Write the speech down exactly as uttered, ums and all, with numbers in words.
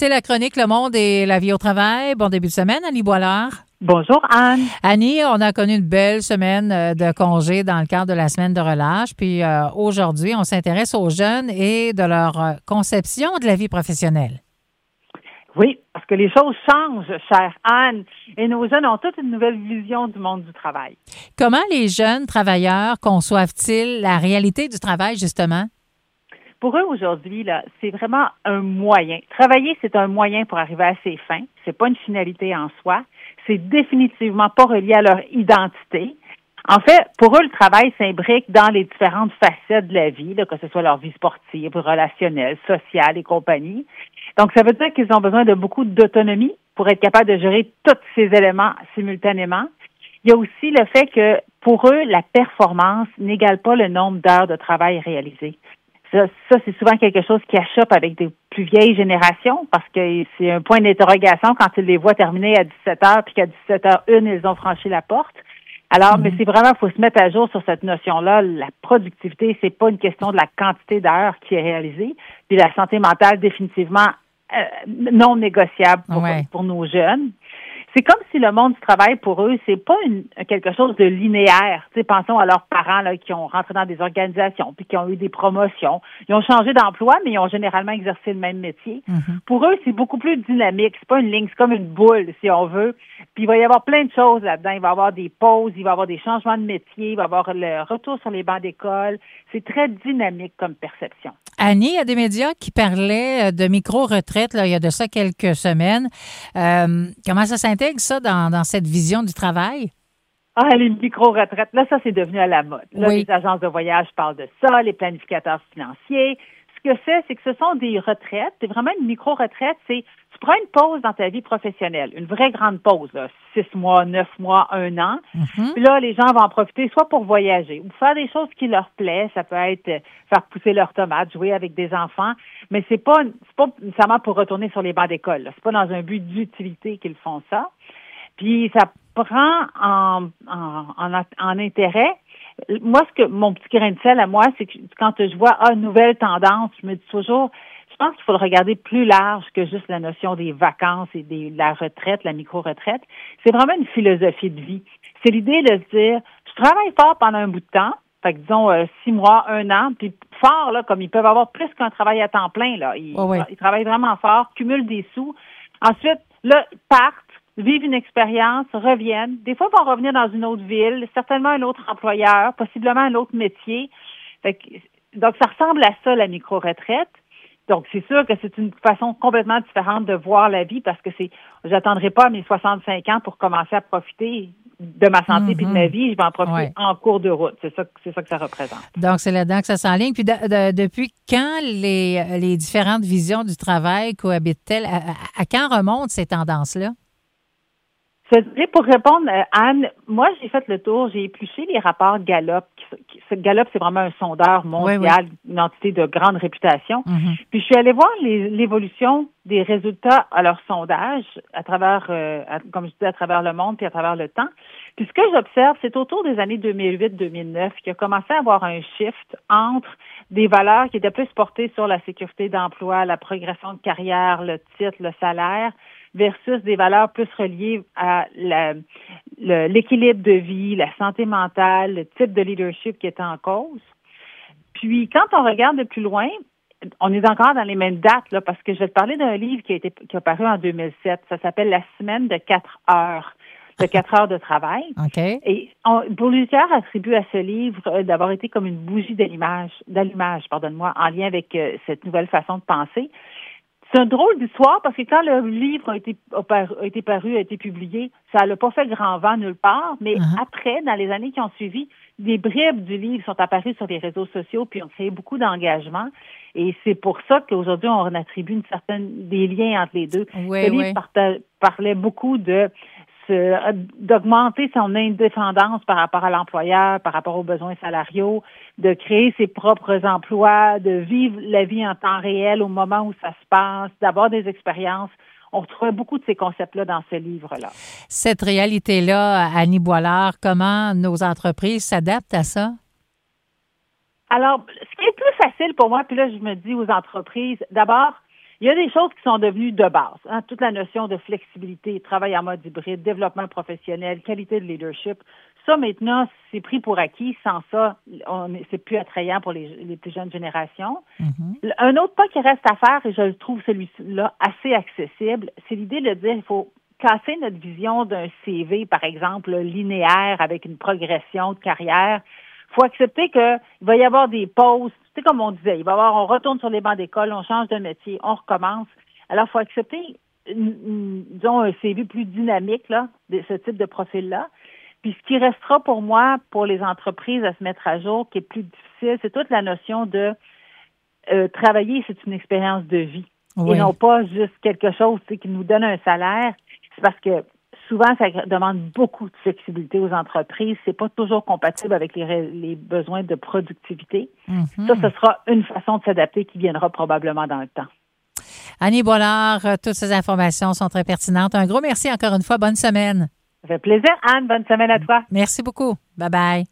C'est la chronique Le Monde et la vie au travail. Bon début de semaine, Annie Boilard. Bonjour, Anne. Annie, on a connu une belle semaine de congé dans le cadre de la semaine de relâche. Puis euh, aujourd'hui, on s'intéresse aux jeunes et de leur conception de la vie professionnelle. Oui, parce que les choses changent, chère Anne, et nos jeunes ont toute une nouvelle vision du monde du travail. Comment les jeunes travailleurs conçoivent-ils la réalité du travail, justement? Pour eux, aujourd'hui, là, c'est vraiment un moyen. Travailler, c'est un moyen pour arriver à ses fins. C'est pas une finalité en soi. C'est définitivement pas relié à leur identité. En fait, pour eux, le travail s'imbrique dans les différentes facettes de la vie, là, que ce soit leur vie sportive, relationnelle, sociale et compagnie. Donc, ça veut dire qu'ils ont besoin de beaucoup d'autonomie pour être capables de gérer tous ces éléments simultanément. Il y a aussi le fait que, pour eux, la performance n'égale pas le nombre d'heures de travail réalisées. Ça, ça, c'est souvent quelque chose qui achoppe avec des plus vieilles générations parce que c'est un point d'interrogation quand ils les voient terminer à dix-sept heures puis qu'à dix-sept heures une, ils ont franchi la porte. Alors, mmh. mais c'est vraiment, il faut se mettre à jour sur cette notion-là. La productivité, c'est pas une question de la quantité d'heures qui est réalisée. Puis la santé mentale, définitivement, euh, non négociable pour, ouais. pour nos jeunes. C'est comme si le monde du travail, pour eux, c'est pas une, quelque chose de linéaire. Tu sais, pensons à leurs parents là, qui ont rentré dans des organisations puis qui ont eu des promotions. Ils ont changé d'emploi, mais ils ont généralement exercé le même métier. Mm-hmm. Pour eux, c'est beaucoup plus dynamique. C'est pas une ligne, c'est comme une boule, si on veut. Puis il va y avoir plein de choses là-dedans. Il va y avoir des pauses, il va y avoir des changements de métier, il va y avoir le retour sur les bancs d'école. C'est très dynamique comme perception. Annie, il y a des médias qui parlaient de micro-retraite là, il y a de ça quelques semaines. Euh, comment ça s'intègre, ça, dans, dans cette vision du travail? Ah, les micro-retraites, là, ça, c'est devenu à la mode. Là, oui. Les agences de voyage parlent de ça, les planificateurs financiers. Ce que c'est, c'est que ce sont des retraites. C'est vraiment une micro-retraite. C'est, tu prends une pause dans ta vie professionnelle, une vraie grande pause, là, six mois, neuf mois, un an. Mm-hmm. Puis là, les gens vont en profiter soit pour voyager ou faire des choses qui leur plaisent. Ça peut être faire pousser leurs tomates, jouer avec des enfants. Mais c'est pas, c'est pas nécessairement pour retourner sur les bancs d'école, là. C'est pas dans un but d'utilité qu'ils font ça. Puis ça prend en, en, en, en intérêt. Moi, ce que mon petit grain de sel à moi, c'est que quand je vois ah, une nouvelle tendance, je me dis toujours, je pense qu'il faut le regarder plus large que juste la notion des vacances et des, de la retraite, la micro-retraite. C'est vraiment une philosophie de vie. C'est l'idée de se dire, je travaille fort pendant un bout de temps, fait que disons euh, six mois, un an, puis fort, là, comme ils peuvent avoir plus qu'un travail à temps plein, là. Ils, oh oui. ils travaillent vraiment fort, cumulent des sous. Ensuite, là, ils partent, vivent une expérience, reviennent. Des fois, ils vont revenir dans une autre ville, certainement un autre employeur, possiblement un autre métier. Fait que, donc, ça ressemble à ça, la micro-retraite. Donc, c'est sûr que c'est une façon complètement différente de voir la vie parce que c'est, j'attendrai pas à mes soixante-cinq ans pour commencer à profiter de ma santé puis mm-hmm. de ma vie. Je vais en profiter ouais. en cours de route. C'est ça, c'est ça que ça représente. Donc, c'est là-dedans que ça s'enligne. Puis, de, de, depuis quand les, les différentes visions du travail cohabitent-elles? À, à, à quand remontent ces tendances-là? Je dirais, pour répondre, Anne, moi, j'ai fait le tour, j'ai épluché les rapports Gallup. Gallup, c'est vraiment un sondeur mondial, oui, oui. une entité de grande réputation. Mm-hmm. Puis, je suis allée voir les, l'évolution des résultats à leur sondage à travers, euh, à, comme je disais, à travers le monde puis à travers le temps. Puis, ce que j'observe, c'est autour des années deux mille huit deux mille neuf qu'il a commencé à avoir un shift entre des valeurs qui étaient plus portées sur la sécurité d'emploi, la progression de carrière, le titre, le salaire, versus des valeurs plus reliées à la, le, l'équilibre de vie, la santé mentale, le type de leadership qui est en cause. Puis, quand on regarde de plus loin, on est encore dans les mêmes dates, là, parce que je vais te parler d'un livre qui a été qui a paru en deux mille sept. Ça s'appelle La semaine de quatre heures, de quatre heures de travail. Okay. Et on, Bourdieu attribue à ce livre euh, d'avoir été comme une bougie d'allumage, d'allumage, pardonne-moi, en lien avec euh, cette nouvelle façon de penser. C'est un drôle d'histoire parce que quand le livre a été, a été paru, a été publié, ça n'a pas fait grand vent nulle part, mais uh-huh. après, dans les années qui ont suivi, des bribes du livre sont apparues sur les réseaux sociaux puis ont créé beaucoup d'engagement. Et c'est pour ça qu'aujourd'hui, on attribue une certaine, des liens entre les deux. Oui, Ce livre oui. parta, parlait beaucoup de se, d'augmenter son indépendance par rapport à l'employeur, par rapport aux besoins salariaux, de créer ses propres emplois, de vivre la vie en temps réel au moment où ça se passe, d'avoir des expériences. On retrouvait beaucoup de ces concepts-là dans ce livre-là. Cette réalité-là, Annie Boilard, comment nos entreprises s'adaptent à ça? Alors, ce qui est plus facile pour moi, puis là, je me dis aux entreprises, d'abord, Il y a des choses qui sont devenues de base. Hein, toute la notion de flexibilité, travail en mode hybride, développement professionnel, qualité de leadership. Ça, maintenant, c'est pris pour acquis. Sans ça, on, c'est plus attrayant pour les, les plus jeunes générations. Mm-hmm. Un autre pas qui reste à faire, et je le trouve celui-là assez accessible, c'est l'idée de dire qu'il faut casser notre vision d'un C V, par exemple, linéaire avec une progression de carrière. Il faut accepter qu'il va y avoir des pauses. C'est comme on disait, il va y avoir, on retourne sur les bancs d'école, on change de métier, on recommence. Alors, il faut accepter, disons, un C V plus dynamique, là, de ce type de profil-là. Puis, ce qui restera pour moi, pour les entreprises à se mettre à jour, qui est plus difficile, c'est toute la notion de euh, travailler, c'est une expérience de vie. Oui. Et non pas juste quelque chose qui nous donne un salaire. C'est parce que souvent, ça demande beaucoup de flexibilité aux entreprises. C'est pas toujours compatible avec les, les besoins de productivité. Mm-hmm. Ça, ce sera une façon de s'adapter qui viendra probablement dans le temps. Annie Boilard, toutes ces informations sont très pertinentes. Un gros merci encore une fois. Bonne semaine. Ça fait plaisir, Anne. Bonne semaine à toi. Merci beaucoup. Bye-bye.